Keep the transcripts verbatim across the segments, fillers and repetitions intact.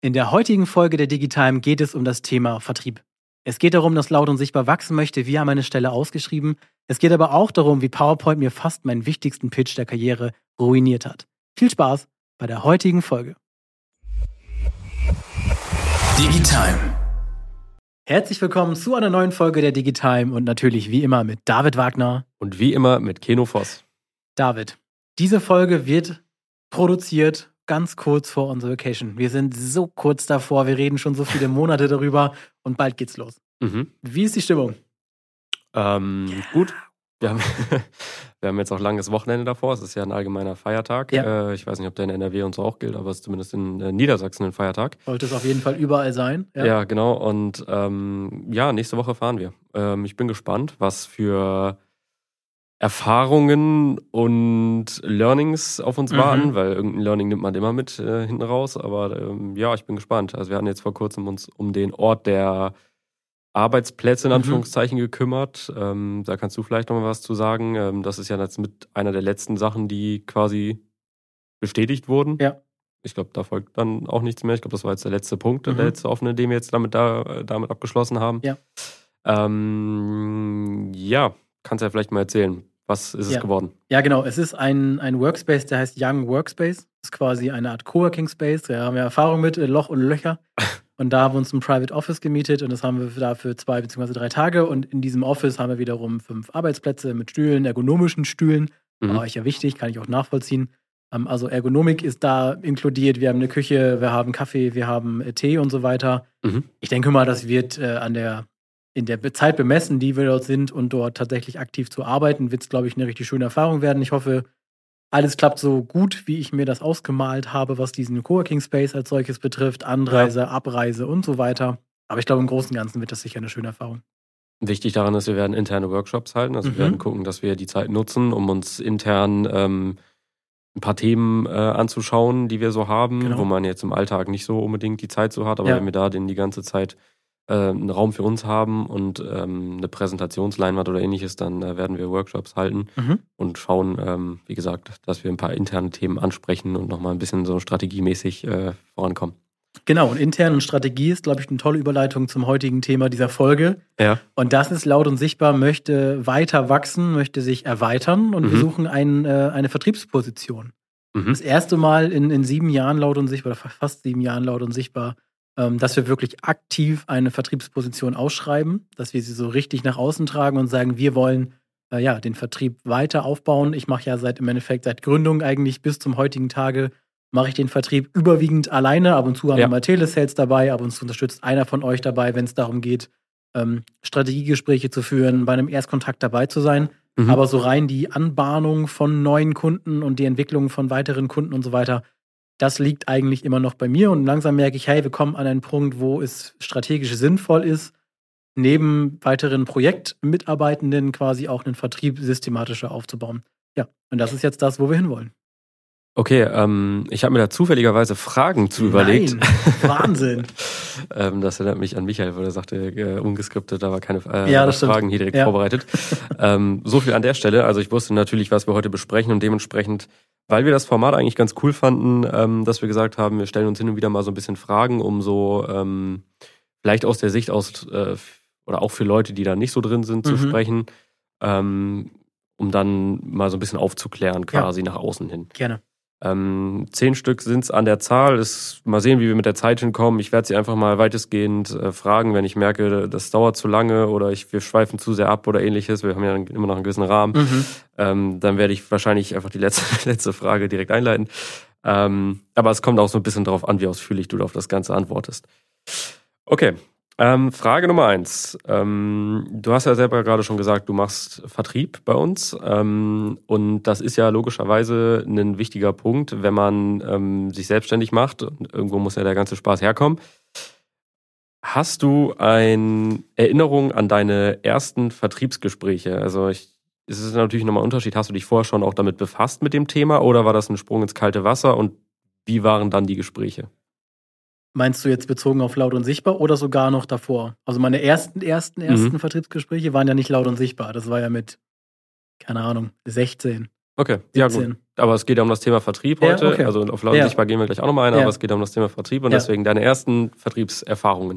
In der heutigen Folge der Digitime geht es um das Thema Vertrieb. Es geht darum, dass Laut und Sichtbar wachsen möchte. Wir haben eine Stelle ausgeschrieben. Es geht aber auch darum, wie PowerPoint mir fast meinen wichtigsten Pitch der Karriere ruiniert hat. Viel Spaß bei der heutigen Folge. Digitime. Herzlich willkommen zu einer neuen Folge der Digitime und natürlich wie immer mit David Wagner. Und wie immer mit Keno Voss. David, diese Folge wird produziert ganz kurz vor unserer Vacation. Wir sind so kurz davor, wir reden schon so viele Monate darüber und bald geht's los. Mhm. Wie ist die Stimmung? Ähm, gut. Wir haben, wir haben jetzt auch langes Wochenende davor. Es ist ja ein allgemeiner Feiertag. Ja. Äh, ich weiß nicht, ob der in N R W und so auch gilt, aber es ist zumindest in äh, Niedersachsen ein Feiertag. Sollte es auf jeden Fall überall sein. Ja, ja genau. Und ähm, ja, nächste Woche fahren wir. Ähm, ich bin gespannt, was für Erfahrungen und Learnings auf uns Mhm. warten, weil irgendein Learning nimmt man immer mit äh, hinten raus. Aber ähm, ja, ich bin gespannt. Also wir hatten jetzt vor kurzem uns um den Ort der Arbeitsplätze in Mhm. Anführungszeichen gekümmert. Ähm, da kannst du vielleicht noch mal was zu sagen. Ähm, das ist ja jetzt mit einer der letzten Sachen, die quasi bestätigt wurden. Ja. Ich glaube, da folgt dann auch nichts mehr. Ich glaube, das war jetzt der letzte Punkt, Mhm. der letzte offene, den wir jetzt damit, da, damit abgeschlossen haben. Ja. Ähm, ja, kannst ja vielleicht mal erzählen. Was ist Ja. es geworden? Ja, genau. Es ist ein, ein Workspace, der heißt Young Workspace. Das ist quasi eine Art Coworking Space. Da haben wir Erfahrung mit, äh, Loch und Löcher. Und da haben wir uns ein Private Office gemietet und das haben wir da für zwei bzw. drei Tage. Und in diesem Office haben wir wiederum fünf Arbeitsplätze mit Stühlen, ergonomischen Stühlen. Mhm. War euch ja wichtig, kann ich auch nachvollziehen. Ähm, also Ergonomik ist da inkludiert. Wir haben eine Küche, wir haben Kaffee, wir haben äh, Tee und so weiter. Mhm. Ich denke mal, das wird äh, an der in der Be- Zeit bemessen, die wir dort sind und dort tatsächlich aktiv zu arbeiten, wird es, glaube ich, eine richtig schöne Erfahrung werden. Ich hoffe, alles klappt so gut, wie ich mir das ausgemalt habe, was diesen Coworking Space als solches betrifft, Anreise, Abreise und so weiter. Aber ich glaube, im Großen und Ganzen wird das sicher eine schöne Erfahrung. Wichtig daran ist, wir werden interne Workshops halten. Also Mhm. wir werden gucken, dass wir die Zeit nutzen, um uns intern ähm, ein paar Themen äh, anzuschauen, die wir so haben, Genau. wo man jetzt im Alltag nicht so unbedingt die Zeit so hat. Aber Ja. wenn wir da denn die ganze Zeit äh, einen Raum für uns haben und ähm, eine Präsentationsleinwand oder ähnliches, dann äh, werden wir Workshops halten Mhm. und schauen, ähm, wie gesagt, dass wir ein paar interne Themen ansprechen und nochmal ein bisschen so strategiemäßig äh, vorankommen. Genau, und intern und Strategie ist, glaube ich, eine tolle Überleitung zum heutigen Thema dieser Folge. Ja. Und das ist Laut und Sichtbar, möchte weiter wachsen, möchte sich erweitern und wir Mhm. suchen ein, äh, eine Vertriebsposition. Mhm. Das erste Mal in, in sieben Jahren Laut und Sichtbar, oder fa- fast sieben Jahren Laut und Sichtbar, ähm, dass wir wirklich aktiv eine Vertriebsposition ausschreiben, dass wir sie so richtig nach außen tragen und sagen, wir wollen äh, ja, den Vertrieb weiter aufbauen. Ich mache ja seit im Endeffekt seit Gründung eigentlich bis zum heutigen Tage mache ich den Vertrieb überwiegend alleine. Ab und zu haben Ja. wir mal Telesales dabei, ab und zu unterstützt einer von euch dabei, wenn es darum geht, ähm, Strategiegespräche zu führen, bei einem Erstkontakt dabei zu sein. Mhm. Aber so rein die Anbahnung von neuen Kunden und die Entwicklung von weiteren Kunden und so weiter, das liegt eigentlich immer noch bei mir. Und langsam merke ich, hey, wir kommen an einen Punkt, wo es strategisch sinnvoll ist, neben weiteren Projektmitarbeitenden quasi auch einen Vertrieb systematischer aufzubauen. Ja, und das ist jetzt das, wo wir hinwollen. Okay, ähm, ich habe mir da zufälligerweise Fragen zu überlegt. Nein, Wahnsinn. ähm, das erinnert mich an Michael, wo er sagte, äh, ungeskriptet, da war keine äh, Ja, das stimmt. Fragen hier direkt Ja. vorbereitet. ähm, so viel an der Stelle. Also ich wusste natürlich, was wir heute besprechen und dementsprechend, weil wir das Format eigentlich ganz cool fanden, ähm, dass wir gesagt haben, wir stellen uns hin und wieder mal so ein bisschen Fragen, um so ähm, vielleicht aus der Sicht aus äh, oder auch für Leute, die da nicht so drin sind, zu Mhm. sprechen, ähm, um dann mal so ein bisschen aufzuklären quasi nach außen hin. Gerne. Ähm, zehn Stück sind es an der Zahl. Das, mal sehen, wie wir mit der Zeit hinkommen. Ich werde sie einfach mal weitestgehend äh, fragen, wenn ich merke, das dauert zu lange oder ich, wir schweifen zu sehr ab oder ähnliches. Wir haben ja immer noch einen gewissen Rahmen. Mhm. Ähm, dann werde ich wahrscheinlich einfach die letzte, letzte Frage direkt einleiten. Ähm, aber es kommt auch so ein bisschen darauf an, wie ausführlich du auf das Ganze antwortest. Okay. Ähm, Frage Nummer eins. Ähm, du hast ja selber gerade schon gesagt, du machst Vertrieb bei uns. Ähm, und das ist ja logischerweise ein wichtiger Punkt, wenn man ähm, sich selbstständig macht. Und irgendwo muss ja der ganze Spaß herkommen. Hast du eine Erinnerung an deine ersten Vertriebsgespräche? Also ich, es ist natürlich nochmal ein Unterschied. Hast du dich vorher schon auch damit befasst mit dem Thema oder war das ein Sprung ins kalte Wasser? Und wie waren dann die Gespräche? Meinst du jetzt bezogen auf Laut und Sichtbar oder sogar noch davor? Also meine ersten, ersten, ersten Mhm. Vertriebsgespräche waren ja nicht Laut und Sichtbar. Das war ja mit, keine Ahnung, sechzehn. Okay, ja gut. Aber es geht ja um das Thema Vertrieb heute. Ja, okay. Also auf Laut und Sichtbar gehen wir gleich auch nochmal ein, ja. aber es geht ja um das Thema Vertrieb und ja. deswegen deine ersten Vertriebserfahrungen.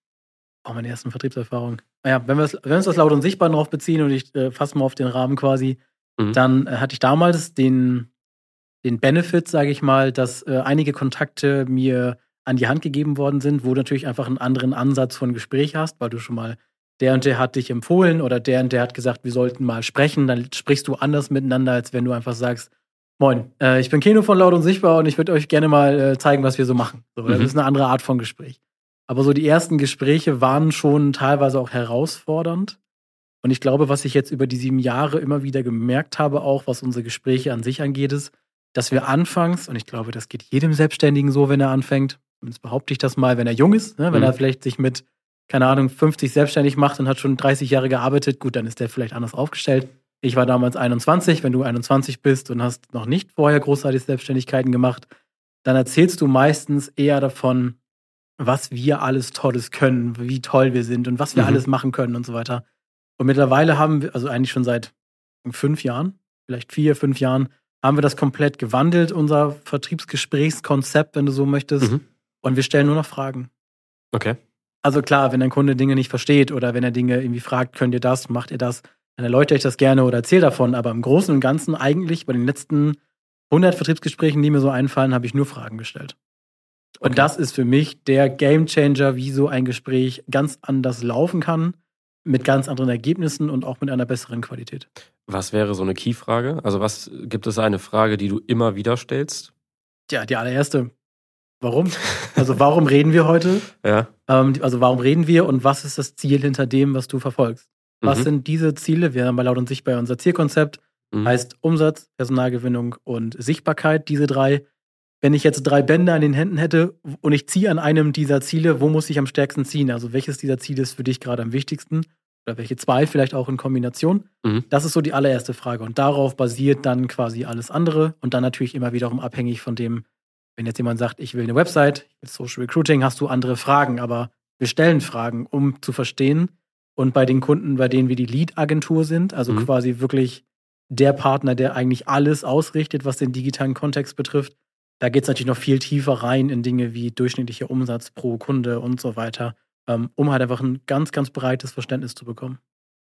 Oh, meine ersten Vertriebserfahrungen. Naja, wenn wir, wenn wir uns das Laut und Sichtbar drauf beziehen und ich äh, fasse mal auf den Rahmen quasi, mhm. dann äh, hatte ich damals den, den Benefit, sage ich mal, dass äh, einige Kontakte mir an die Hand gegeben worden sind, wo du natürlich einfach einen anderen Ansatz von Gespräch hast, weil du schon mal, der und der hat dich empfohlen oder der und der hat gesagt, wir sollten mal sprechen, dann sprichst du anders miteinander, als wenn du einfach sagst, moin, äh, ich bin Keno von Laut und Sichtbar und ich würde euch gerne mal äh, zeigen, was wir so machen. So, mhm. Das ist eine andere Art von Gespräch. Aber so die ersten Gespräche waren schon teilweise auch herausfordernd. Und ich glaube, was ich jetzt über die sieben Jahre immer wieder gemerkt habe, auch was unsere Gespräche an sich angeht, ist, dass wir anfangs, und ich glaube, das geht jedem Selbstständigen so, wenn er anfängt, zumindest behaupte ich das mal, wenn er jung ist, ne? Wenn mhm. er vielleicht sich mit, keine Ahnung, fünfzig selbstständig macht und hat schon dreißig Jahre gearbeitet, gut, dann ist der vielleicht anders aufgestellt. Ich war damals einundzwanzig, wenn du einundzwanzig bist und hast noch nicht vorher großartig Selbstständigkeiten gemacht, dann erzählst du meistens eher davon, was wir alles Tolles können, wie toll wir sind und was wir mhm. alles machen können und so weiter. Und mittlerweile haben wir, also eigentlich schon seit fünf Jahren, vielleicht vier, fünf Jahren, haben wir das komplett gewandelt, unser Vertriebsgesprächskonzept, wenn du so möchtest. Mhm. Und wir stellen nur noch Fragen. Okay. Also klar, wenn ein Kunde Dinge nicht versteht oder wenn er Dinge irgendwie fragt, könnt ihr das, macht ihr das, dann erläutere ich das gerne oder erzähle davon. Aber im Großen und Ganzen eigentlich bei den letzten hundert Vertriebsgesprächen, die mir so einfallen, habe ich nur Fragen gestellt. Und okay. das ist für mich der Gamechanger, wie so ein Gespräch ganz anders laufen kann, mit ganz anderen Ergebnissen und auch mit einer besseren Qualität. Was wäre so eine Key-Frage? Also was gibt es eine Frage, die du immer wieder stellst? Tja, die allererste. Warum? Also warum reden wir heute? Ja. Ähm, also warum reden wir und was ist das Ziel hinter dem, was du verfolgst? Was mhm. sind diese Ziele? Wir haben bei Laut und Sichtbar unser Zielkonzept, mhm. heißt Umsatz, Personalgewinnung und Sichtbarkeit, diese drei. Wenn ich jetzt drei Bänder an den Händen hätte und ich ziehe an einem dieser Ziele, wo muss ich am stärksten ziehen? Also welches dieser Ziele ist für dich gerade am wichtigsten? Oder welche zwei vielleicht auch in Kombination? Mhm. Das ist so die allererste Frage. Und darauf basiert dann quasi alles andere. Und dann natürlich immer wiederum abhängig von dem, wenn jetzt jemand sagt, ich will eine Website, ich will Social Recruiting, hast du andere Fragen. Aber wir stellen Fragen, um zu verstehen. Und bei den Kunden, bei denen wir die Lead-Agentur sind, also mhm. quasi wirklich der Partner, der eigentlich alles ausrichtet, was den digitalen Kontext betrifft, da geht es natürlich noch viel tiefer rein in Dinge wie durchschnittlicher Umsatz pro Kunde und so weiter, ähm, um halt einfach ein ganz, ganz breites Verständnis zu bekommen.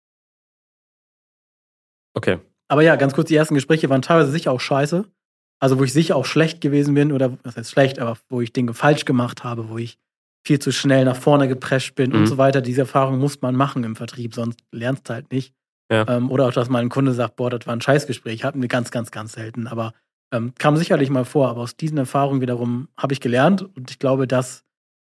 Okay. Aber ja, ganz kurz, die ersten Gespräche waren teilweise sicher auch scheiße. Also wo ich sicher auch schlecht gewesen bin oder, was heißt schlecht, aber wo ich Dinge falsch gemacht habe, wo ich viel zu schnell nach vorne geprescht bin mhm. und so weiter. Diese Erfahrung muss man machen im Vertrieb, sonst lernst du halt nicht. Ja. Ähm, oder auch, dass mal ein Kunde sagt, boah, das war ein Scheißgespräch. Hatten wir ganz, ganz, ganz selten. Aber Ähm, kam sicherlich mal vor, aber aus diesen Erfahrungen wiederum habe ich gelernt und ich glaube, das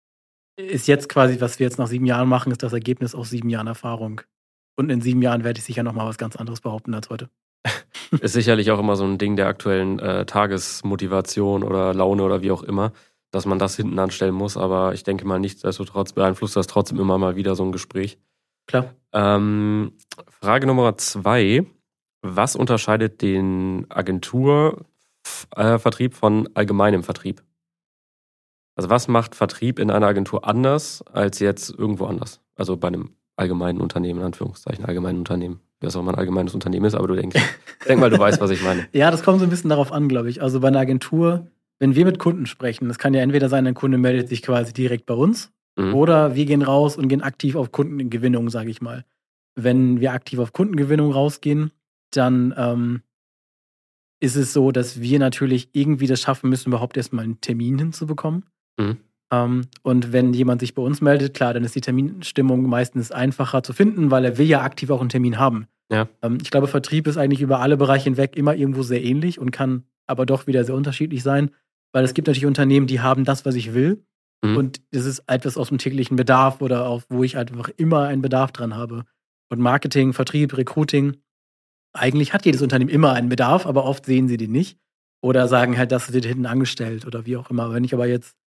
ist jetzt quasi, was wir jetzt nach sieben Jahren machen, ist das Ergebnis aus sieben Jahren Erfahrung. Und in sieben Jahren werde ich sicher nochmal was ganz anderes behaupten als heute. Ist sicherlich auch immer so ein Ding der aktuellen äh, Tagesmotivation oder Laune oder wie auch immer, dass man das hinten anstellen muss, aber ich denke mal, nichtsdestotrotz beeinflusst das trotzdem immer mal wieder so ein Gespräch. Klar. Ähm, Frage Nummer zwei. Was unterscheidet den Agentur Vertrieb von allgemeinem Vertrieb? Also was macht Vertrieb in einer Agentur anders als jetzt irgendwo anders? Also bei einem allgemeinen Unternehmen, in Anführungszeichen, allgemeinen Unternehmen. Was auch immer ein allgemeines Unternehmen ist, aber du denkst, denk mal, du weißt, was ich meine. Ja, das kommt so ein bisschen darauf an, glaube ich. Also bei einer Agentur, wenn wir mit Kunden sprechen, das kann ja entweder sein, ein Kunde meldet sich quasi direkt bei uns mhm. oder wir gehen raus und gehen aktiv auf Kundengewinnung, sage ich mal. Wenn wir aktiv auf Kundengewinnung rausgehen, dann ähm, ist es so, dass wir natürlich irgendwie das schaffen müssen, überhaupt erstmal einen Termin hinzubekommen. Mhm. Ähm, und wenn jemand sich bei uns meldet, klar, dann ist die Terminstimmung meistens einfacher zu finden, weil er will ja aktiv auch einen Termin haben. Ja. Ähm, ich glaube, Vertrieb ist eigentlich über alle Bereiche hinweg immer irgendwo sehr ähnlich und kann aber doch wieder sehr unterschiedlich sein, weil es gibt natürlich Unternehmen, die haben das, was ich will. Mhm. Und das ist etwas aus dem täglichen Bedarf oder auch, wo ich einfach immer einen Bedarf dran habe. Und Marketing, Vertrieb, Recruiting, eigentlich hat jedes Unternehmen immer einen Bedarf, aber oft sehen sie den nicht. Oder sagen halt, das wird hinten angestellt oder wie auch immer. Wenn ich aber jetzt,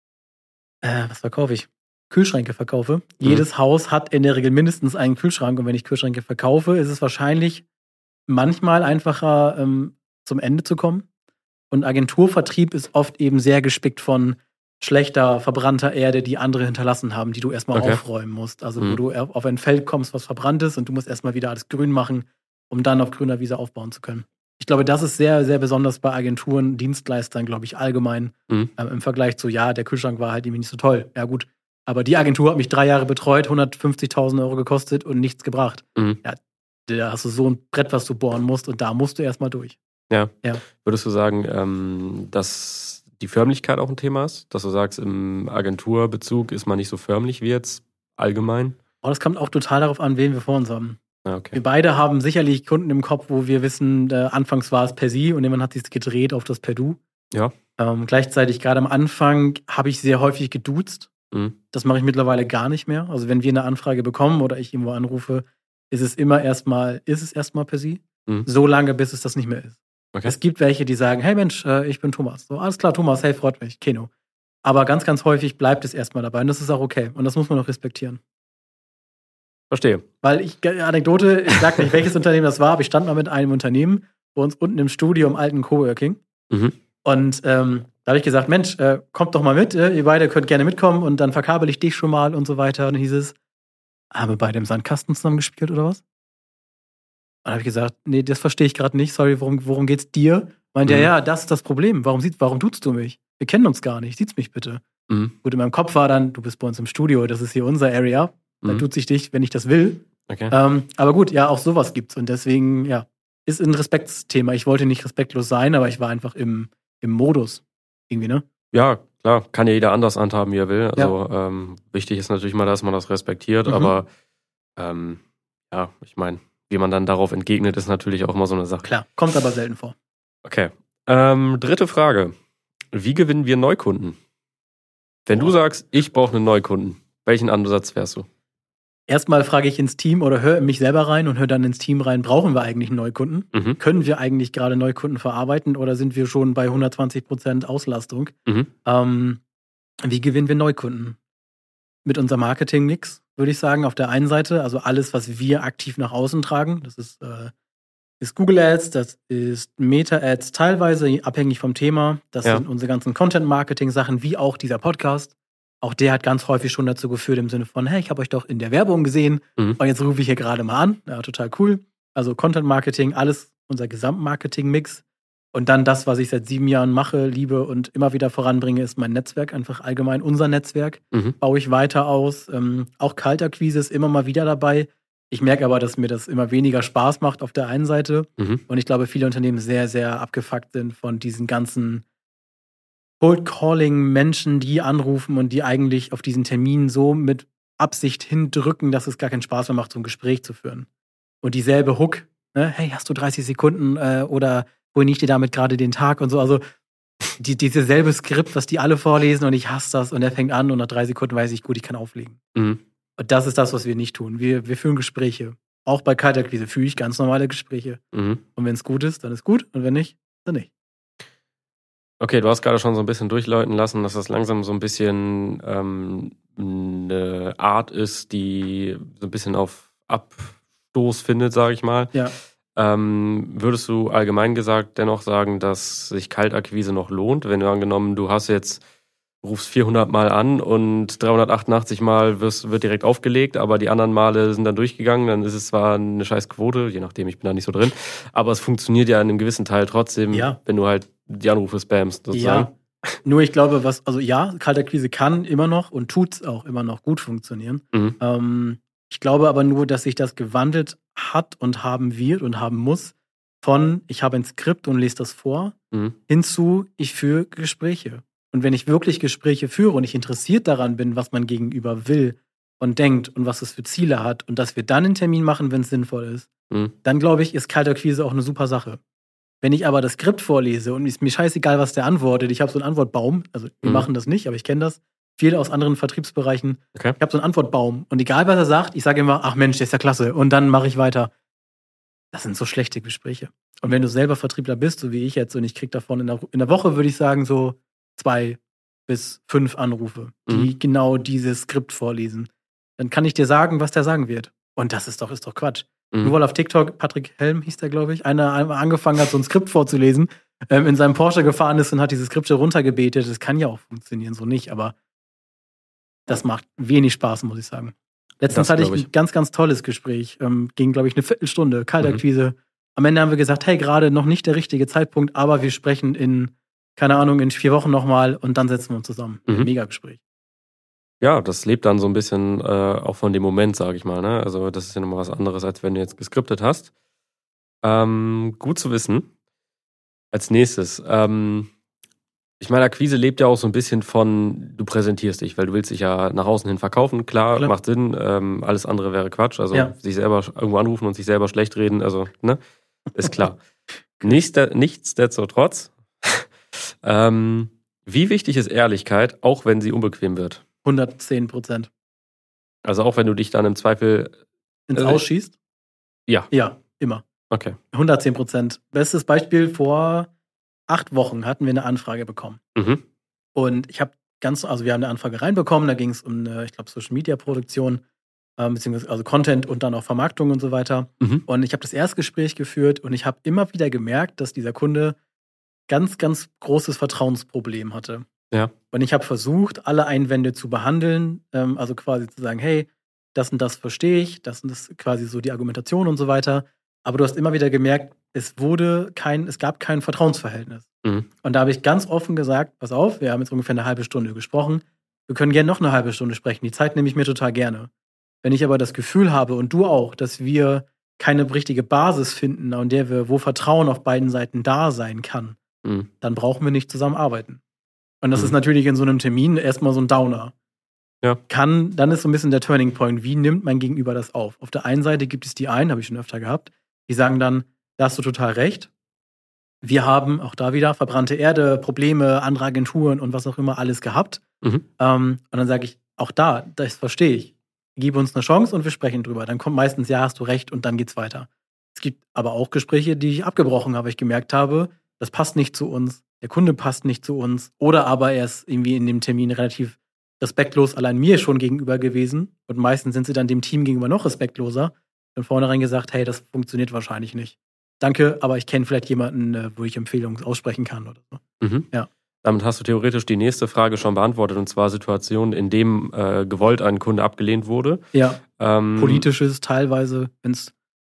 äh, was verkaufe ich? Kühlschränke verkaufe. Mhm. Jedes Haus hat in der Regel mindestens einen Kühlschrank. Und wenn ich Kühlschränke verkaufe, ist es wahrscheinlich manchmal einfacher, ähm, zum Ende zu kommen. Und Agenturvertrieb ist oft eben sehr gespickt von schlechter, verbrannter Erde, die andere hinterlassen haben, die du erstmal okay. aufräumen musst. Also mhm. wo du auf ein Feld kommst, was verbrannt ist und du musst erstmal wieder alles grün machen, um dann auf grüner Wiese aufbauen zu können. Ich glaube, das ist sehr, sehr besonders bei Agenturen, Dienstleistern, glaube ich, allgemein. Mhm. Ähm, Im Vergleich zu, ja, der Kühlschrank war halt irgendwie nicht so toll. Ja, gut. Aber die Agentur hat mich drei Jahre betreut, hundertfünfzigtausend Euro gekostet und nichts gebracht. Mhm. Ja, da hast du so ein Brett, was du bohren musst und da musst du erstmal durch. Ja. Ja. Würdest du sagen, ähm, dass die Förmlichkeit auch ein Thema ist? Dass du sagst, im Agenturbezug ist man nicht so förmlich wie jetzt allgemein? Aber das kommt auch total darauf an, wen wir vor uns haben. Ah, okay. Wir beide haben sicherlich Kunden im Kopf, wo wir wissen, äh, anfangs war es per Sie und jemand hat sich gedreht auf das per Du. Ja. Ähm, gleichzeitig, gerade am Anfang, habe ich sehr häufig geduzt. Mhm. Das mache ich mittlerweile gar nicht mehr. Also wenn wir eine Anfrage bekommen oder ich irgendwo anrufe, ist es immer erstmal, ist es erstmal per Sie. Mhm. So lange, bis es das nicht mehr ist. Okay. Es gibt welche, die sagen, hey Mensch, äh, ich bin Thomas. So, alles klar, Thomas, hey, freut mich, Keno. Aber ganz, ganz häufig bleibt es erstmal dabei und das ist auch okay. Und das muss man auch respektieren. Verstehe. Weil ich, Anekdote, ich sag nicht, welches Unternehmen das war, aber ich stand mal mit einem Unternehmen bei uns unten im Studio im alten Coworking. Mhm. Und ähm, da habe ich gesagt, Mensch, äh, kommt doch mal mit, äh, ihr beide könnt gerne mitkommen und dann verkabel ich dich schon mal und so weiter. Und dann hieß es, haben wir beide im Sandkasten zusammen gespielt oder was? Und dann habe ich gesagt, nee, das verstehe ich gerade nicht, sorry, worum, worum geht's dir? Meint er, Mhm. ja, das ist das Problem, warum, sieht, warum duzt du mich? Wir kennen uns gar nicht, siehst mich bitte. Mhm. Gut, in meinem Kopf war dann, du bist bei uns im Studio, das ist hier unser Area, dann Mhm. duze ich dich, wenn ich das will. Okay. Ähm, aber gut, ja, auch sowas gibt's und deswegen, ja, ist ein Respektsthema. Ich wollte nicht respektlos sein, aber ich war einfach im, im Modus. Irgendwie, ne? Ja, klar, kann ja jeder anders handhaben, wie er will. Also ähm, wichtig ist natürlich mal, dass man das respektiert, Mhm. aber ähm, ja, ich meine, wie man dann darauf entgegnet, ist natürlich auch immer so eine Sache. Klar, kommt aber selten vor. Okay. Ähm, dritte Frage. Wie gewinnen wir Neukunden? Wenn du Boah. sagst, ich brauche einen Neukunden, welchen Ansatz wärst du? Erstmal frage ich ins Team oder höre in mich selber rein und höre dann ins Team rein, brauchen wir eigentlich einen Neukunden? Mhm. Können wir eigentlich gerade Neukunden verarbeiten oder sind wir schon bei hundertzwanzig Prozent Auslastung? Mhm. Ähm, wie gewinnen wir Neukunden? Mit unserem Marketing-Mix, würde ich sagen, auf der einen Seite, also alles, was wir aktiv nach außen tragen, das ist, äh, ist Google Ads, das ist Meta Ads teilweise, abhängig vom Thema. Das Ja. sind unsere ganzen Content-Marketing-Sachen, wie auch dieser Podcast. Auch der hat ganz häufig schon dazu geführt im Sinne von, hey, ich habe euch doch in der Werbung gesehen Mhm. und jetzt rufe ich hier gerade mal an. Ja, total cool. Also Content-Marketing, alles unser Gesamtmarketing-Mix. Und dann das, was ich seit sieben Jahren mache, liebe und immer wieder voranbringe, ist mein Netzwerk, einfach allgemein unser Netzwerk. Mhm. Baue ich weiter aus. Ähm, auch Kaltakquise ist immer mal wieder dabei. Ich merke aber, dass mir das immer weniger Spaß macht auf der einen Seite. Mhm. Und ich glaube, viele Unternehmen sehr, sehr abgefuckt sind von diesen ganzen Cold-Calling-Menschen, die anrufen und die eigentlich auf diesen Termin so mit Absicht hindrücken, dass es gar keinen Spaß mehr macht, so ein Gespräch zu führen. Und dieselbe Hook, ne? Hey, hast du dreißig Sekunden äh, oder ruiniere ich dir damit gerade den Tag und so. Also die, dieses selbe Skript, was die alle vorlesen und ich hasse das und er fängt an und nach drei Sekunden weiß ich, gut, ich kann auflegen. Mhm. Und das ist das, was wir nicht tun. Wir, wir führen Gespräche. Auch bei Kaltakquise führe ich ganz normale Gespräche. Mhm. Und wenn es gut ist, dann ist gut. Und wenn nicht, dann nicht. Okay, du hast gerade schon so ein bisschen durchläuten lassen, dass das langsam so ein bisschen ähm, eine Art ist, die so ein bisschen auf Abstoß findet, sage ich mal. Ja. Ähm, würdest du allgemein gesagt dennoch sagen, dass sich Kaltakquise noch lohnt? Wenn du angenommen, du hast jetzt, rufst vierhundert Mal an und dreihundertachtundachtzig Mal wirst, wird direkt aufgelegt, aber die anderen Male sind dann durchgegangen, dann ist es zwar eine scheiß Quote, je nachdem, ich bin da nicht so drin, aber es funktioniert ja in einem gewissen Teil trotzdem, Ja. wenn du halt die Anrufe spammst, sozusagen. Ja. Nur ich glaube, was, also ja, Kaltakquise kann immer noch und tut es auch immer noch gut funktionieren. Mhm. Ähm, ich glaube aber nur, dass sich das gewandelt hat und haben wird und haben muss von, ich habe ein Skript und lese das vor, Mhm. hinzu, ich führe Gespräche. Und wenn ich wirklich Gespräche führe und ich interessiert daran bin, was mein Gegenüber will und denkt und was es für Ziele hat und dass wir dann einen Termin machen, wenn es sinnvoll ist, Mhm. dann glaube ich, ist Kaltakquise auch eine super Sache. Wenn ich aber das Skript vorlese und ist mir scheißegal, was der antwortet, ich habe so einen Antwortbaum, also wir Mhm. machen das nicht, aber ich kenne das, viele aus anderen Vertriebsbereichen, Okay. ich habe so einen Antwortbaum und egal, was er sagt, ich sage immer, ach Mensch, der ist ja klasse und dann mache ich weiter. Das sind so schlechte Gespräche. Und wenn du selber Vertriebler bist, so wie ich jetzt, und ich kriege davon in der, in der Woche, würde ich sagen, so zwei bis fünf Anrufe, die Mhm. genau dieses Skript vorlesen, dann kann ich dir sagen, was der sagen wird. Und das ist doch, ist doch Quatsch. Mhm. Nur weil auf TikTok, Patrick Helm hieß der, glaube ich, einer einmal angefangen hat, so ein Skript vorzulesen, ähm, in seinem Porsche gefahren ist und hat diese Skripte runtergebetet. Das kann ja auch funktionieren, so nicht, aber das macht wenig Spaß, muss ich sagen. Letztens Das hatte ich glaub ich. ein ganz, ganz tolles Gespräch. Ähm, ging, glaube ich, eine Viertelstunde. Kaltakquise. Am Ende haben wir gesagt, hey, gerade noch nicht der richtige Zeitpunkt, aber wir sprechen in, keine Ahnung, in vier Wochen nochmal und dann setzen wir uns zusammen. Mhm. Ein Mega-Gespräch. Ja, das lebt dann so ein bisschen äh, auch von dem Moment, sage ich mal. Ne? Also das ist ja nochmal was anderes, als wenn du jetzt geskriptet hast. Ähm, gut zu wissen. Als nächstes, ähm, ich meine, Akquise lebt ja auch so ein bisschen von, du präsentierst dich, weil du willst dich ja nach außen hin verkaufen. Klar, Klar. macht Sinn. Ähm, alles andere wäre Quatsch. Also Ja. sich selber irgendwo anrufen und sich selber schlecht reden, also, ne, ist klar. Nichts- Nichtsdestotrotz, ähm, wie wichtig ist Ehrlichkeit, auch wenn sie unbequem wird? hundertzehn Prozent. Also auch wenn du dich dann im Zweifel, Ins Also- Ausschießt? ja, Ja, immer. okay. hundertzehn Prozent. Bestes Beispiel, vor acht Wochen hatten wir eine Anfrage bekommen. Mhm. Und ich habe ganz, also wir haben eine Anfrage reinbekommen, da ging es um eine, ich glaube, Social-Media-Produktion, ähm, beziehungsweise also Content und dann auch Vermarktung und so weiter. Mhm. Und ich habe das Erstgespräch geführt und ich habe immer wieder gemerkt, dass dieser Kunde ganz, ganz großes Vertrauensproblem hatte. Ja. Und ich habe versucht, alle Einwände zu behandeln, ähm, also quasi zu sagen, hey, das und das verstehe ich, das und das quasi so die Argumentation und so weiter. Aber du hast immer wieder gemerkt, es wurde kein, es gab kein Vertrauensverhältnis. Mhm. Und da habe ich ganz offen gesagt, pass auf, wir haben jetzt ungefähr eine halbe Stunde gesprochen, wir können gerne noch eine halbe Stunde sprechen, die Zeit nehme ich mir total gerne. Wenn ich aber das Gefühl habe, und du auch, dass wir keine richtige Basis finden, an der wir, wo Vertrauen auf beiden Seiten da sein kann, Mhm. dann brauchen wir nicht zusammenarbeiten. Und das Mhm. ist natürlich in so einem Termin erstmal so ein Downer. Ja. Kann, dann ist so ein bisschen der Turning Point, wie nimmt mein Gegenüber das auf? Auf der einen Seite gibt es die einen, habe ich schon öfter gehabt, die sagen dann, da hast du total recht. Wir haben auch da wieder verbrannte Erde, Probleme, andere Agenturen und was auch immer alles gehabt. Mhm. Ähm, und dann sage ich, auch da, das verstehe ich. Gib uns eine Chance und wir sprechen drüber. Dann kommt meistens, ja, hast du recht und dann geht's weiter. Es gibt aber auch Gespräche, die ich abgebrochen habe, weil ich gemerkt habe, das passt nicht zu uns, der Kunde passt nicht zu uns oder aber er ist irgendwie in dem Termin relativ respektlos allein mir schon gegenüber gewesen und meistens sind sie dann dem Team gegenüber noch respektloser. Von vornherein gesagt, hey, das funktioniert wahrscheinlich nicht. Danke, aber ich kenne vielleicht jemanden, wo ich Empfehlungen aussprechen kann oder so. Mhm. Ja. Damit hast du theoretisch die nächste Frage schon beantwortet, und zwar Situationen, in denen äh, gewollt ein Kunde abgelehnt wurde. Ja, Ähm, politisches teilweise, wenn es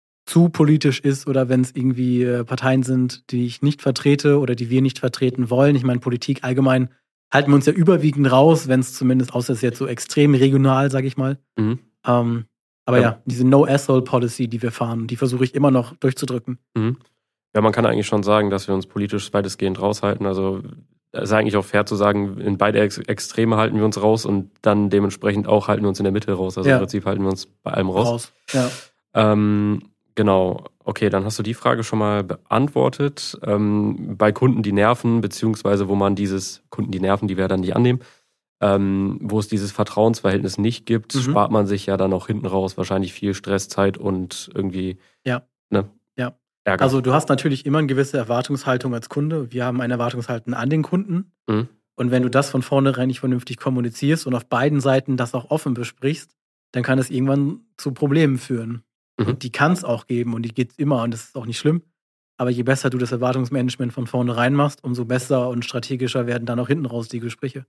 zu politisch ist oder wenn es irgendwie äh, Parteien sind, die ich nicht vertrete oder die wir nicht vertreten wollen. Ich meine, Politik allgemein halten wir uns ja überwiegend raus, wenn es zumindest, außer es ist jetzt so extrem regional, sag ich mal. Mhm. Ähm, aber ja. Ja. diese No-Asshole-Policy, die wir fahren, die versuche ich immer noch durchzudrücken. Mhm. Ja, man kann eigentlich schon sagen, dass wir uns politisch weitestgehend raushalten. Also es ist eigentlich auch fair zu sagen, in beide Ex Extreme halten wir uns raus und dann dementsprechend auch halten wir uns in der Mitte raus. Also Ja. im Prinzip halten wir uns bei allem raus. Raus. Ja. Ähm, genau, okay, dann hast du die Frage schon mal beantwortet. Ähm, bei Kunden, die nerven, beziehungsweise wo man dieses, Kunden, die nerven, die wir dann nicht annehmen, ähm, wo es dieses Vertrauensverhältnis nicht gibt, Mhm. spart man sich ja dann auch hinten raus wahrscheinlich viel Stress, Zeit und irgendwie Ja. ne, Ja. Ärger. Also du hast natürlich immer eine gewisse Erwartungshaltung als Kunde. Wir haben eine Erwartungshaltung an den Kunden. Mhm. Und wenn du das von vornherein nicht vernünftig kommunizierst und auf beiden Seiten das auch offen besprichst, dann kann es irgendwann zu Problemen führen. Mhm. Und die kann es auch geben und die geht immer und das ist auch nicht schlimm. Aber je besser du das Erwartungsmanagement von vornherein machst, umso besser und strategischer werden dann auch hinten raus die Gespräche.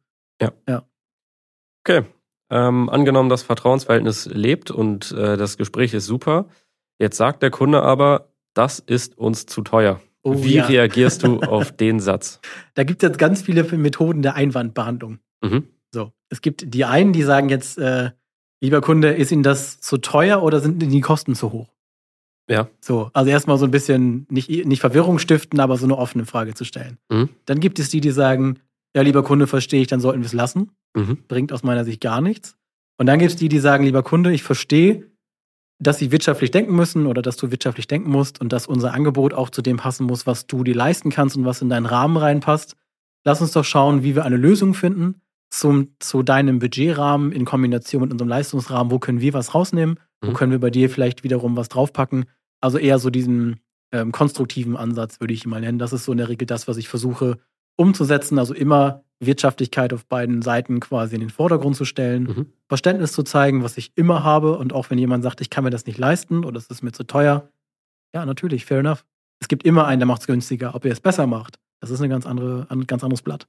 Okay, ähm, angenommen, das Vertrauensverhältnis lebt und äh, das Gespräch ist super. Jetzt sagt der Kunde aber, das ist uns zu teuer. Oh, Wie ja. reagierst du auf den Satz? Da gibt es jetzt ganz viele Methoden der Einwandbehandlung. Mhm. So, es gibt die einen, die sagen jetzt, äh, lieber Kunde, ist Ihnen das zu teuer oder sind Ihnen die Kosten zu hoch? Ja. So, also erstmal so ein bisschen nicht, nicht Verwirrung stiften, aber so eine offene Frage zu stellen. Mhm. Dann gibt es die, die sagen, ja, lieber Kunde, verstehe ich, dann sollten wir es lassen. Mhm. Bringt aus meiner Sicht gar nichts. Und dann gibt es die, die sagen, lieber Kunde, ich verstehe, dass sie wirtschaftlich denken müssen oder dass du wirtschaftlich denken musst und dass unser Angebot auch zu dem passen muss, was du dir leisten kannst und was in deinen Rahmen reinpasst. Lass uns doch schauen, wie wir eine Lösung finden zum, zu deinem Budgetrahmen in Kombination mit unserem Leistungsrahmen. Wo können wir was rausnehmen? Wo Mhm. können wir bei dir vielleicht wiederum was draufpacken? Also eher so diesen ähm, konstruktiven Ansatz, würde ich ihn mal nennen. Das ist so in der Regel das, was ich versuche umzusetzen. Also immer Wirtschaftlichkeit auf beiden Seiten quasi in den Vordergrund zu stellen. Mhm. Verständnis zu zeigen, was ich immer habe. Und auch wenn jemand sagt, ich kann mir das nicht leisten oder es ist mir zu teuer. Ja, natürlich, fair enough. Es gibt immer einen, der macht es günstiger. Ob er es besser macht, das ist eine ganz andere, ein ganz anderes Blatt.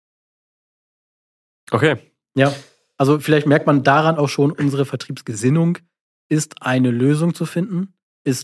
Okay. Ja, also vielleicht merkt man daran auch schon, unsere Vertriebsgesinnung ist eine Lösung zu finden, ist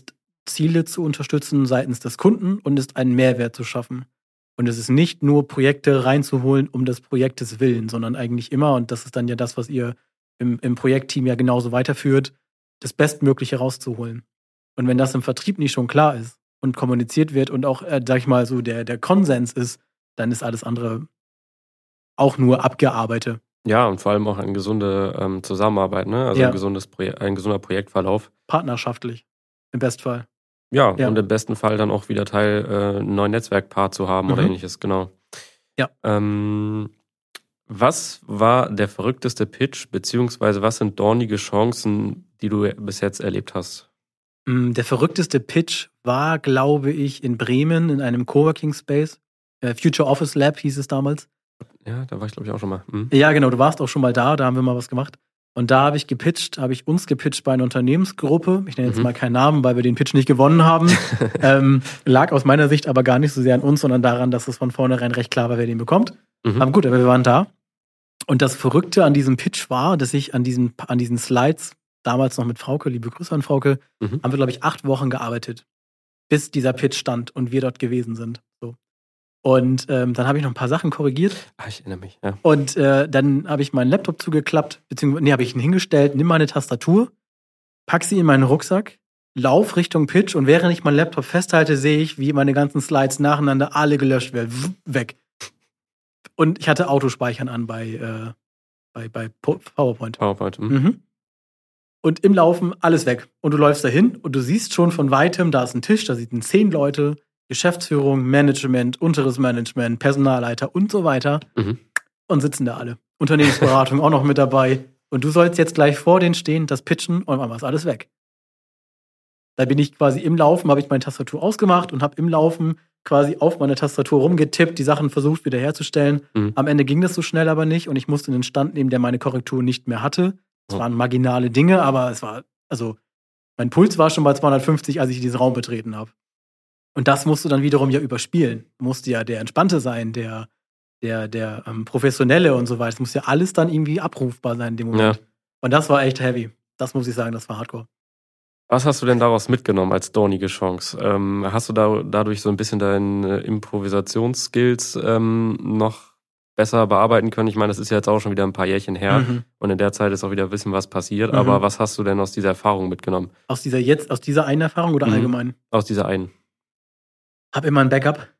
Ziele zu unterstützen seitens des Kunden und ist einen Mehrwert zu schaffen. Und es ist nicht nur Projekte reinzuholen um des Projektes willen, sondern eigentlich immer, und das ist dann ja das, was ihr im, im Projektteam ja genauso weiterführt, das Bestmögliche rauszuholen. Und wenn das im Vertrieb nicht schon klar ist und kommuniziert wird und auch, äh, sag ich mal, so der, der Konsens ist, dann ist alles andere auch nur abgearbeitet. Ja, und vor allem auch eine gesunde ähm, Zusammenarbeit, ne? Also Ja. ein, gesundes Proje- ein gesunder Projektverlauf. Partnerschaftlich, im Bestfall. Ja, Ja. und im besten Fall dann auch wieder Teil äh, einen neuen Netzwerkpaar zu haben oder Mhm. ähnliches, genau. Ja. Ähm, was war der verrückteste Pitch, beziehungsweise was sind dornige Chancen, die du bis jetzt erlebt hast? Mm, Der verrückteste Pitch war, glaube ich, in Bremen in einem Coworking Space. Äh, Future Office Lab hieß es damals. Ja, da war ich, glaube ich, auch schon mal. Hm. Ja, genau, du warst auch schon mal da, da haben wir mal was gemacht. Und da habe ich gepitcht, habe ich uns gepitcht bei einer Unternehmensgruppe. Ich nenne jetzt Mhm. mal keinen Namen, weil wir den Pitch nicht gewonnen haben. ähm, lag aus meiner Sicht aber gar nicht so sehr an uns, sondern daran, dass es von vornherein recht klar war, wer den bekommt. Mhm. Aber gut, aber wir waren da. Und das Verrückte an diesem Pitch war, dass ich an diesen, an diesen Slides, damals noch mit Frauke, liebe Grüße an Frauke, Mhm. haben wir, glaube ich, acht Wochen gearbeitet, bis dieser Pitch stand und wir dort gewesen sind. So. Und ähm, dann habe ich noch ein paar Sachen korrigiert. Ah, ich erinnere mich, ja. Und äh, dann habe ich meinen Laptop zugeklappt, beziehungsweise, nee, habe ich ihn hingestellt, nimm meine Tastatur, pack sie in meinen Rucksack, lauf Richtung Pitch und während ich meinen Laptop festhalte, sehe ich, wie meine ganzen Slides nacheinander alle gelöscht werden. Wupp, weg. Und ich hatte Autospeichern an bei, äh, bei, bei Po- PowerPoint. PowerPoint. Mhm. Mhm. Und im Laufen alles weg. Und du läufst dahin und du siehst schon von weitem, da ist ein Tisch, da sitzen zehn Leute, Geschäftsführung, Management, unteres Management, Personalleiter und so weiter. Mhm. Und sitzen da alle. Unternehmensberatung auch noch mit dabei. Und du sollst jetzt gleich vor denen stehen, das pitchen und einmal ist alles weg. Da bin ich quasi im Laufen, habe ich meine Tastatur ausgemacht und habe im Laufen quasi auf meine Tastatur rumgetippt, die Sachen versucht wiederherzustellen. Mhm. Am Ende ging das so schnell aber nicht und ich musste einen Stand nehmen, der meine Korrektur nicht mehr hatte. Es Ja. waren marginale Dinge, aber es war, also mein Puls war schon bei zweihundertfünfzig, als ich diesen Raum betreten habe. Und das musst du dann wiederum ja überspielen. Du musst ja der Entspannte sein, der, der, der ähm, Professionelle und so weiter. Es muss ja alles dann irgendwie abrufbar sein in dem Moment. Ja. Und das war echt heavy. Das muss ich sagen, das war hardcore. Was hast du denn daraus mitgenommen als dornige Chance? Ähm, hast du da, dadurch so ein bisschen deine Improvisationsskills ähm, noch besser bearbeiten können? Ich meine, das ist ja jetzt auch schon wieder ein paar Jährchen her Mhm. und in der Zeit ist auch wieder ein bisschen was passiert. Mhm. Aber was hast du denn aus dieser Erfahrung mitgenommen? Aus dieser jetzt, aus dieser einen Erfahrung oder Mhm. allgemein? Aus dieser einen? Hab immer ein Backup.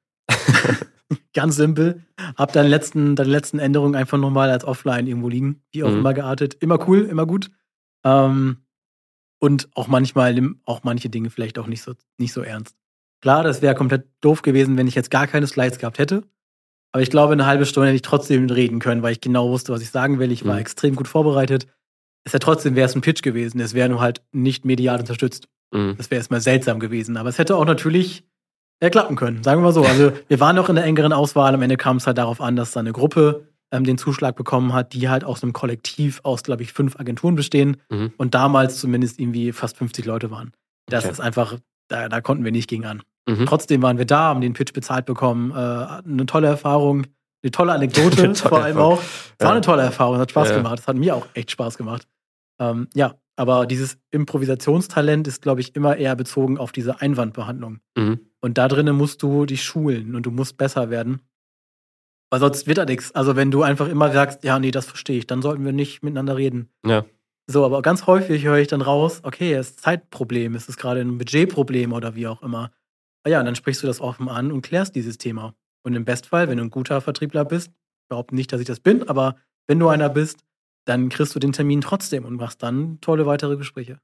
Ganz simpel. Hab deine letzten, deine letzten Änderungen einfach nochmal als Offline irgendwo liegen. Wie auch Mhm. immer geartet. Immer cool, immer gut. Ähm, und auch manchmal nimm auch manche Dinge vielleicht auch nicht so, nicht so ernst. Klar, das wäre komplett doof gewesen, wenn ich jetzt gar keine Slides gehabt hätte. Aber ich glaube, eine halbe Stunde hätte ich trotzdem reden können, weil ich genau wusste, was ich sagen will. Ich war Mhm. extrem gut vorbereitet. Ist ja trotzdem, wäre es ein Pitch gewesen. Es wäre nur halt nicht medial unterstützt. Mhm. Das wäre erstmal seltsam gewesen. Aber es hätte auch natürlich äh, klappen können, sagen wir mal so. Also wir waren noch in der engeren Auswahl. Am Ende kam es halt darauf an, dass da eine Gruppe ähm, den Zuschlag bekommen hat, die halt aus einem Kollektiv aus, glaube ich, fünf Agenturen bestehen Mhm. und damals zumindest irgendwie fast fünfzig Leute waren. Das Okay. ist einfach, da, da konnten wir nicht gegen an. Mhm. Trotzdem waren wir da, haben den Pitch bezahlt bekommen. Äh, eine tolle Erfahrung, eine tolle Anekdote Eine tolle vor allem Erfahrung. auch. Es war Ja. eine tolle Erfahrung, hat Spaß Ja. gemacht. Es hat mir auch echt Spaß gemacht. Ähm, ja, aber dieses Improvisationstalent ist, glaube ich, immer eher bezogen auf diese Einwandbehandlung. Mhm. Und da drinnen musst du dich schulen und du musst besser werden. Weil sonst wird da nichts. Also wenn du einfach immer sagst, ja, nee, das verstehe ich, dann sollten wir nicht miteinander reden. Ja. So, aber ganz häufig höre ich dann raus, okay, es ist ein Zeitproblem, es ist gerade ein Budgetproblem oder wie auch immer. Ah ja, und dann sprichst du das offen an und klärst dieses Thema. Und im Bestfall, wenn du ein guter Vertriebler bist, ich behaupte nicht, dass ich das bin, aber wenn du einer bist, dann kriegst du den Termin trotzdem und machst dann tolle weitere Gespräche.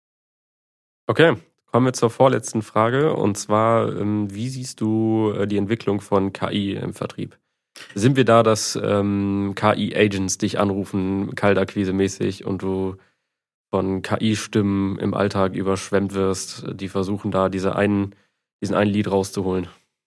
Okay, kommen wir zur vorletzten Frage. Und zwar, ähm, wie siehst du äh, die Entwicklung von K I im Vertrieb? Sind wir da, dass ähm, K I-Agents dich anrufen, Kaltakquise-mäßig, und du von K I-Stimmen im Alltag überschwemmt wirst, die versuchen da diese einen, diesen einen Lied rauszuholen?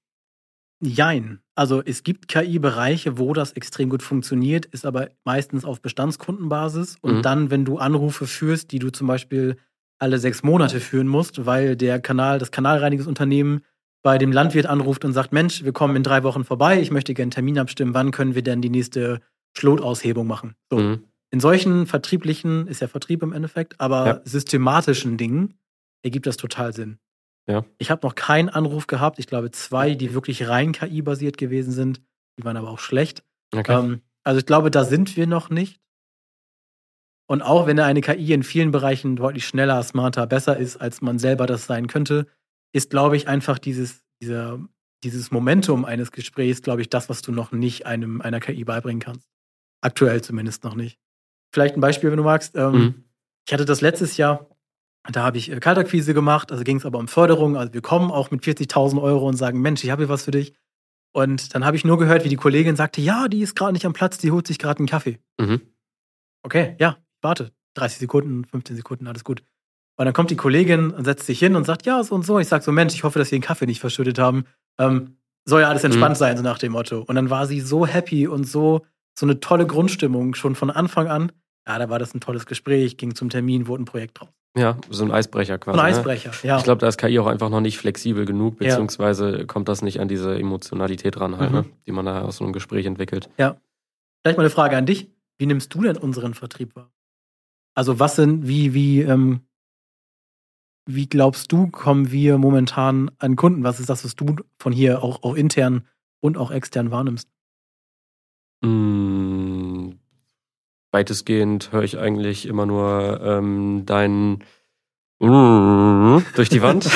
Jein. Also es gibt K I-Bereiche, wo das extrem gut funktioniert, ist aber meistens auf Bestandskundenbasis. Und Mhm. dann, wenn du Anrufe führst, die du zum Beispiel alle sechs Monate führen musst, weil der Kanal, das Kanalreinigungsunternehmen bei dem Landwirt anruft und sagt, Mensch, wir kommen in drei Wochen vorbei, ich möchte gerne einen Termin abstimmen, wann können wir denn die nächste Schlotaushebung machen? So. Mhm. In solchen vertrieblichen, ist ja Vertrieb im Endeffekt, aber Ja. systematischen Dingen ergibt das total Sinn. Ja. Ich habe noch keinen Anruf gehabt. Ich glaube, zwei, die wirklich rein K I-basiert gewesen sind. Die waren aber auch schlecht. Okay. Ähm, also ich glaube, da sind wir noch nicht. Und auch wenn eine K I in vielen Bereichen deutlich schneller, smarter, besser ist, als man selber das sein könnte, ist, glaube ich, einfach dieses, dieser, dieses Momentum eines Gesprächs, glaube ich, das, was du noch nicht einem, einer K I beibringen kannst. Aktuell zumindest noch nicht. Vielleicht ein Beispiel, wenn du magst. Ähm, Mhm. Ich hatte das letztes Jahr, da habe ich äh, Kaltakquise gemacht, also ging es aber um Förderung. Also wir kommen auch mit vierzigtausend Euro und sagen, Mensch, ich habe hier was für dich. Und dann habe ich nur gehört, wie die Kollegin sagte, ja, die ist gerade nicht am Platz, die holt sich gerade einen Kaffee. Mhm. Okay, ja, warte. dreißig Sekunden, fünfzehn Sekunden, alles gut. Und dann kommt die Kollegin und setzt sich hin und sagt, ja, so und so. Ich sag so, Mensch, ich hoffe, dass Sie den Kaffee nicht verschüttet haben. Ähm, soll ja alles entspannt Mhm. sein, so nach dem Motto. Und dann war sie so happy und so, so eine tolle Grundstimmung schon von Anfang an. Ja, da war das ein tolles Gespräch, ging zum Termin, wurde ein Projekt draus. Ja, so ein Eisbrecher quasi. Ein Eisbrecher, ne? ja. Ich glaube, da ist K I auch einfach noch nicht flexibel genug, Ja. beziehungsweise kommt das nicht an diese Emotionalität ran, halt, Mhm. ne? Die man da aus so einem Gespräch entwickelt. Ja. Vielleicht mal eine Frage an dich. Wie nimmst du denn unseren Vertrieb wahr? Also was sind, wie, wie, ähm, wie glaubst du, kommen wir momentan an Kunden? Was ist das, was du von hier auch, auch intern und auch extern wahrnimmst? Mm, weitestgehend höre ich eigentlich immer nur ähm, dein Mm durch die Wand.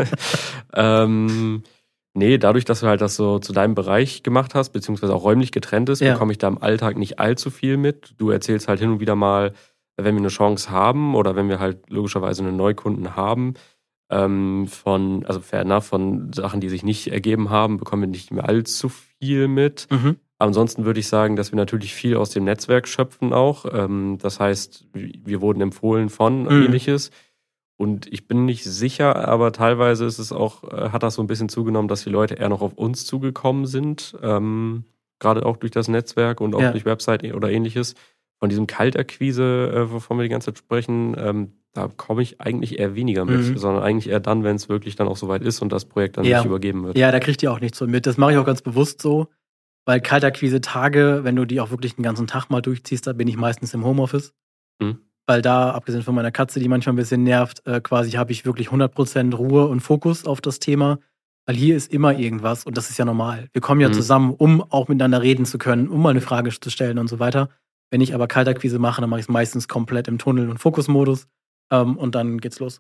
ähm, nee, dadurch, dass du halt das so zu deinem Bereich gemacht hast, beziehungsweise auch räumlich getrennt ist, Ja. bekomme ich da im Alltag nicht allzu viel mit. Du erzählst halt hin und wieder mal, wenn wir eine Chance haben oder wenn wir halt logischerweise einen Neukunden haben, ähm, von, also fair enough, von Sachen, die sich nicht ergeben haben, bekommen wir nicht mehr allzu viel mit. Mhm. Ansonsten würde ich sagen, dass wir natürlich viel aus dem Netzwerk schöpfen auch. Ähm, das heißt, wir wurden empfohlen von Mhm. ähnliches. Und ich bin nicht sicher, aber teilweise ist es auch, äh, hat das so ein bisschen zugenommen, dass die Leute eher noch auf uns zugekommen sind. Ähm, gerade auch durch das Netzwerk und auch Ja. durch Website oder ähnliches. Von diesem Kaltakquise, äh, wovon wir die ganze Zeit sprechen, ähm, da komme ich eigentlich eher weniger mit, Mhm. sondern eigentlich eher dann, wenn es wirklich dann auch soweit ist und das Projekt dann Ja. nicht übergeben wird. Ja, da kriegt ihr auch nichts so mit. Das mache ich auch ganz bewusst so, weil Kaltakquise-Tage, wenn du die auch wirklich den ganzen Tag mal durchziehst, da bin ich meistens im Homeoffice. Mhm. Weil da, abgesehen von meiner Katze, die manchmal ein bisschen nervt, äh, quasi habe ich wirklich hundert Prozent Ruhe und Fokus auf das Thema. Weil hier ist immer irgendwas und das ist ja normal. Wir kommen ja Mhm. zusammen, um auch miteinander reden zu können, um mal eine Frage zu stellen und so weiter. Wenn ich aber Kaltakquise mache, dann mache ich es meistens komplett im Tunnel- und Fokusmodus ähm, und dann geht's los.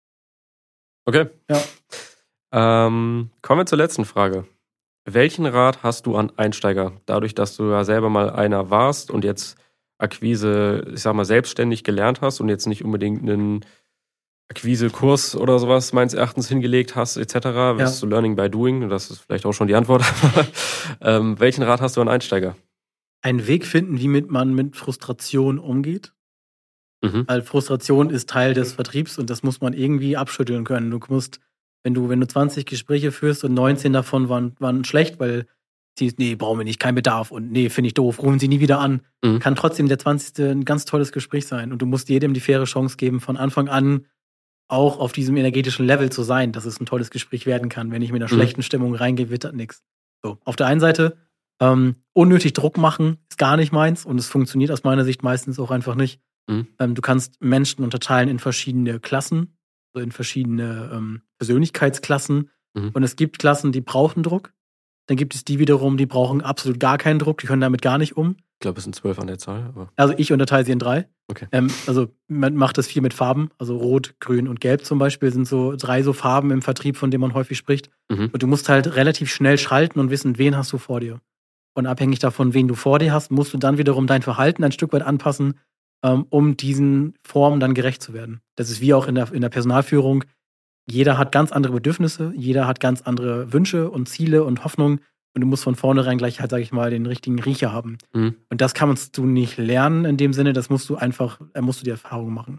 Okay. Ja. Ähm, kommen wir zur letzten Frage. Welchen Rat hast du an Einsteiger? Dadurch, dass du ja selber mal einer warst und jetzt Akquise, ich sag mal, selbstständig gelernt hast und jetzt nicht unbedingt einen Akquise-Kurs oder sowas meines Erachtens hingelegt hast, et cetera. Ja. Wirst du Learning by Doing? Das ist vielleicht auch schon die Antwort. ähm, welchen Rat hast du an Einsteiger? Einen Weg finden, wie mit man mit Frustration umgeht. Mhm. Weil Frustration ist Teil des Vertriebs und das muss man irgendwie abschütteln können. Du musst, wenn du, wenn du zwanzig Gespräche führst und neunzehn davon waren, waren schlecht, weil sie, nee, brauchen wir nicht, kein Bedarf und nee, finde ich doof, rufen sie nie wieder an, Mhm. kann trotzdem der zwanzigste ein ganz tolles Gespräch sein. Und du musst jedem die faire Chance geben, von Anfang an auch auf diesem energetischen Level zu sein, dass es ein tolles Gespräch werden kann. Wenn ich mit einer Mhm. schlechten Stimmung reingehe, wird das nichts. So, auf der einen Seite, ähm, unnötig Druck machen ist gar nicht meins und es funktioniert aus meiner Sicht meistens auch einfach nicht. Mhm. Ähm, du kannst Menschen unterteilen in verschiedene Klassen, also in verschiedene ähm, Persönlichkeitsklassen. Mhm. Und es gibt Klassen, die brauchen Druck. Dann gibt es die wiederum, die brauchen absolut gar keinen Druck, die können damit gar nicht um. Ich glaube, es sind zwölf an der Zahl. Aber Also ich unterteile sie in drei. Okay. Ähm, also man macht das viel mit Farben, also Rot, Grün und Gelb zum Beispiel sind so drei so Farben im Vertrieb, von denen man häufig spricht. Mhm. Und du musst halt relativ schnell schalten und wissen, wen hast du vor dir. Und abhängig davon, wen du vor dir hast, musst du dann wiederum dein Verhalten ein Stück weit anpassen, ähm, um diesen Formen dann gerecht zu werden. Das ist wie auch in der, in der Personalführung. Jeder hat ganz andere Bedürfnisse, jeder hat ganz andere Wünsche und Ziele und Hoffnungen. Und du musst von vornherein gleich halt, sag ich mal, den richtigen Riecher haben. Mhm. Und das kannst du nicht lernen in dem Sinne, das musst du einfach, äh, musst du die Erfahrung machen.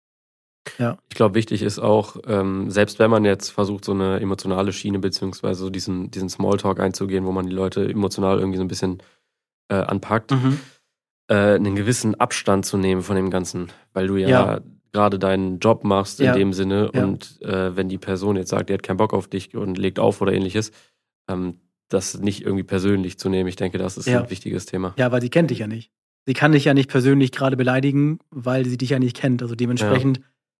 Ja. Ich glaube, wichtig ist auch, ähm, selbst wenn man jetzt versucht, so eine emotionale Schiene beziehungsweise so diesen, diesen Smalltalk einzugehen, wo man die Leute emotional irgendwie so ein bisschen äh, anpackt, Mhm. äh, einen gewissen Abstand zu nehmen von dem Ganzen, weil du ja, Ja. gerade deinen Job machst in Ja. dem Sinne Ja. und äh, wenn die Person jetzt sagt, die hat keinen Bock auf dich und legt auf oder ähnliches, ähm, das nicht irgendwie persönlich zu nehmen. Ich denke, das ist Ja. ein wichtiges Thema. Ja, weil sie kennt dich ja nicht. Sie kann dich ja nicht persönlich gerade beleidigen, weil sie dich ja nicht kennt. Also dementsprechend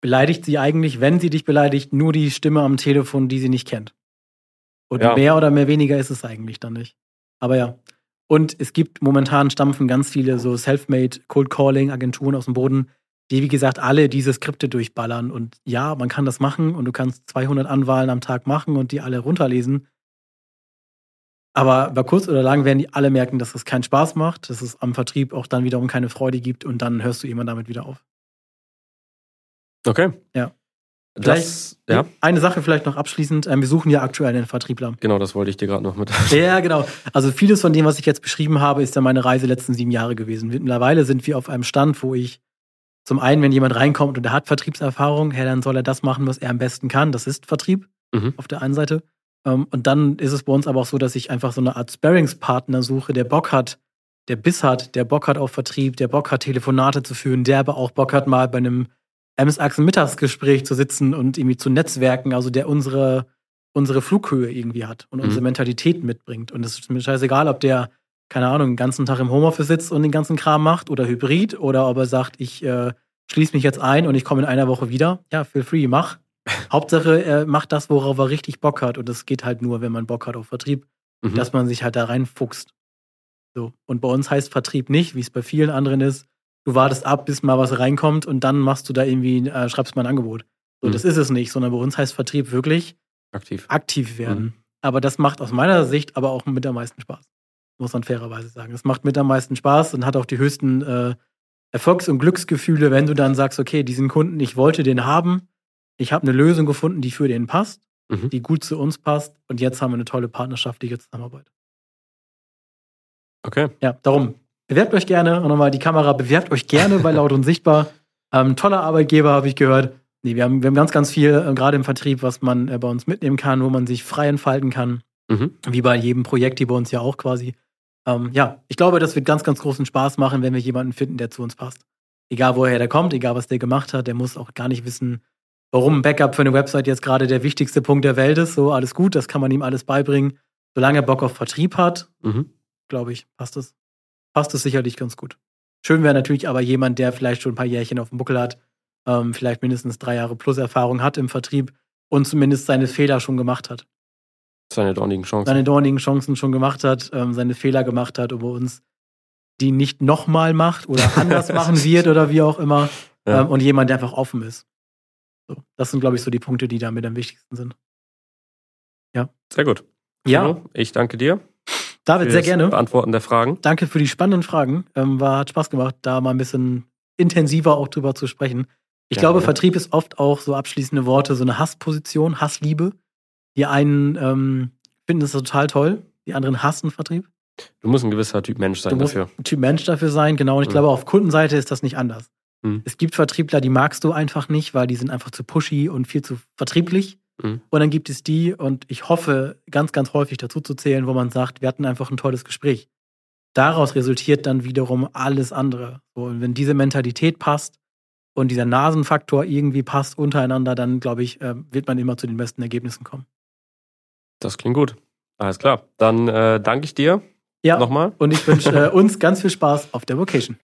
beleidigt sie eigentlich, wenn sie dich beleidigt, nur die Stimme am Telefon, die sie nicht kennt. Und Ja. mehr oder mehr weniger ist es eigentlich dann nicht. Aber ja. Und es gibt momentan stampfen ganz viele so Selfmade Cold Calling Agenturen aus dem Boden, die, wie gesagt, alle diese Skripte durchballern. Und ja, man kann das machen und du kannst zweihundert Anwahlen am Tag machen und die alle runterlesen. Aber über kurz oder lang werden die alle merken, dass es keinen Spaß macht, dass es am Vertrieb auch dann wiederum keine Freude gibt und dann hörst du irgendwann damit wieder auf. Okay. Ja. Das, ja. Eine Sache vielleicht noch abschließend. Wir suchen ja aktuell einen Vertriebler. Genau, das wollte ich dir gerade noch mit. Ja, genau. Also vieles von dem, was ich jetzt beschrieben habe, ist ja meine Reise letzten sieben Jahre gewesen. Mittlerweile sind wir auf einem Stand, wo ich zum einen, wenn jemand reinkommt und er hat Vertriebserfahrung, ja, dann soll er das machen, was er am besten kann. Das ist Vertrieb Mhm. auf der einen Seite. Und dann ist es bei uns aber auch so, dass ich einfach so eine Art Sparringspartner suche, der Bock hat, der Biss hat, der Bock hat auf Vertrieb, der Bock hat, Telefonate zu führen, der aber auch Bock hat, mal bei einem Ems-Achsen-Mittagsgespräch zu sitzen und irgendwie zu netzwerken, also der unsere, unsere Flughöhe irgendwie hat und Mhm. unsere Mentalität mitbringt. Und es ist mir scheißegal, ob der, keine Ahnung, den ganzen Tag im Homeoffice sitzt und den ganzen Kram macht oder hybrid oder ob er sagt, ich äh, schließe mich jetzt ein und ich komme in einer Woche wieder. Ja, feel free, mach. Hauptsache, er macht das, worauf er richtig Bock hat. Und das geht halt nur, wenn man Bock hat auf Vertrieb, Mhm. dass man sich halt da reinfuchst. So. Und bei uns heißt Vertrieb nicht, wie es bei vielen anderen ist, du wartest ab, bis mal was reinkommt und dann machst du da irgendwie, äh, schreibst mal ein Angebot. So, Mhm. das ist es nicht, sondern bei uns heißt Vertrieb wirklich Aktiv. aktiv werden. Mhm. Aber das macht aus meiner Sicht aber auch mit am meisten Spaß. Muss man fairerweise sagen. Das macht mit am meisten Spaß und hat auch die höchsten äh, Erfolgs- und Glücksgefühle, wenn du dann sagst, okay, diesen Kunden, ich wollte den haben, ich habe eine Lösung gefunden, die für den passt, Mhm. die gut zu uns passt und jetzt haben wir eine tolle partnerschaftliche Zusammenarbeit. Okay. Ja, darum, bewerbt euch gerne und nochmal die Kamera, bewerbt euch gerne bei Laut und Sichtbar. Ähm, toller Arbeitgeber, habe ich gehört. Nee, wir haben, wir haben ganz, ganz viel, äh, gerade im Vertrieb, was man äh, bei uns mitnehmen kann, wo man sich frei entfalten kann. Mhm. Wie bei jedem Projekt, die bei uns ja auch quasi. Ähm, ja, ich glaube, das wird ganz, ganz großen Spaß machen, wenn wir jemanden finden, der zu uns passt. Egal, woher der kommt, egal, was der gemacht hat, der muss auch gar nicht wissen, warum ein Backup für eine Website jetzt gerade der wichtigste Punkt der Welt ist. So, alles gut, das kann man ihm alles beibringen. Solange er Bock auf Vertrieb hat, Mhm. glaube ich, passt es. Passt es sicherlich ganz gut. Schön wäre natürlich aber jemand, der vielleicht schon ein paar Jährchen auf dem Buckel hat, ähm, vielleicht mindestens drei Jahre plus Erfahrung hat im Vertrieb und zumindest seine Fehler schon gemacht hat. Seine dornigen Chancen. Seine dornigen Chancen schon gemacht hat, ähm, seine Fehler gemacht hat, über uns die nicht nochmal macht oder anders machen wird oder wie auch immer. Ja. Ähm, und jemand, der einfach offen ist. So, das sind, glaube ich, so die Punkte, die damit am wichtigsten sind. Sehr gut. Ja. Bruno, ich danke dir. David, für sehr das gerne. Beantworten der Fragen. Danke für die spannenden Fragen. Ähm, war, hat Spaß gemacht, da mal ein bisschen intensiver auch drüber zu sprechen. Ich Ja, glaube, ja. Vertrieb ist oft auch so abschließende Worte, so eine Hassposition, Hassliebe. Die einen ähm, finden es total toll, die anderen hassen Vertrieb. Du musst ein gewisser Typ Mensch sein Du musst dafür. ein Typ Mensch dafür sein, genau. Und ich Mhm. glaube, auf Kundenseite ist das nicht anders. Mhm. Es gibt Vertriebler, die magst du einfach nicht, weil die sind einfach zu pushy und viel zu vertrieblich. Mhm. Und dann gibt es die, und ich hoffe, ganz, ganz häufig dazu zu zählen, wo man sagt, wir hatten einfach ein tolles Gespräch. Daraus resultiert dann wiederum alles andere. So, und wenn diese Mentalität passt und dieser Nasenfaktor irgendwie passt untereinander, dann, glaube ich, äh, wird man immer zu den besten Ergebnissen kommen. Das klingt gut. Alles klar. Dann äh, danke ich dir Ja, nochmal. und ich wünsche äh, uns ganz viel Spaß auf der Vocation.